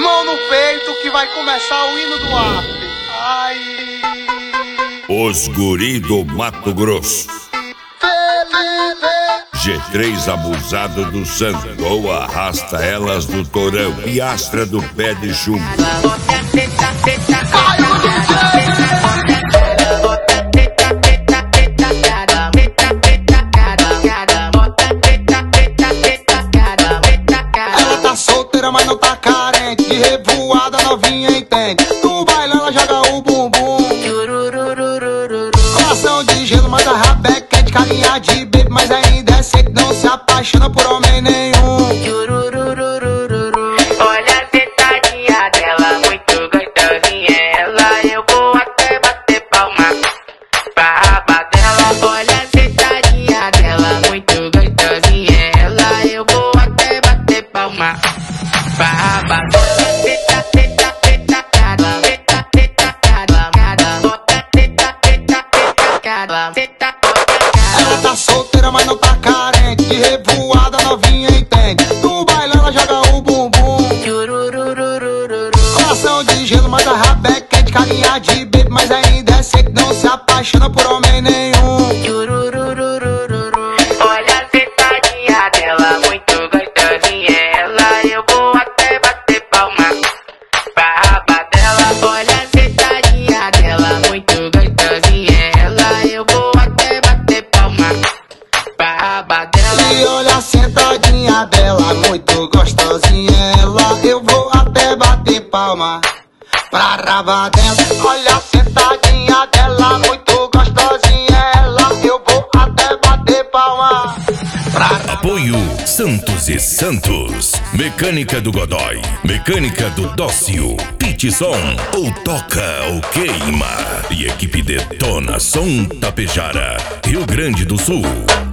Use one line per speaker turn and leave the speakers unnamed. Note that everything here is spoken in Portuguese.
mão no peito que vai começar o hino do after. Ai.
Os guri do Mato Grosso. G3 abusado do Santo, arrasta elas do Torão, piastra do pé de chumbo.
Ela tá solteira, mas não tá carente. De revoada novinha entende. No baile ela joga o bumbum. Coração de gelo, mas a rabeca é de carinha de bebê. Mas ainda é seco, não se apaixona por homem nenhum.
Olha a sentadinha dela, muito gostosinha. Ela, eu vou até bater palma pra raba dela. Olha a sentadinha dela, muito gostosinha. Ela, eu vou até bater palma pra raba dela.
Ela tá solteira, mas não tá carente. De revoada novinha entende. No baile ela joga o bumbum. Coração de gelo, mas a rabeca é de carinha de bebê. Mas ainda é seco, não se apaixona por homem nenhum.
Olha a sentadinha dela, muito gostosinha. Ela, eu vou até bater palma pra raba dela. Olha a sentadinha dela, muito gostosinha. Ela, eu vou até bater palma pra raba dela.
E olha a sentadinha dela, muito gostosinha. Ela, eu vou até bater palma pra raba dela. Olha a sentadinha dela, muito gostosinha. Ela, eu vou até bater palma pra raba.
Apoio Santos e Santos. Mecânica do Godói, mecânica do Dócio, Pit Som, ou toca ou queima. E equipe Detona Som Tapejara, Rio Grande do Sul.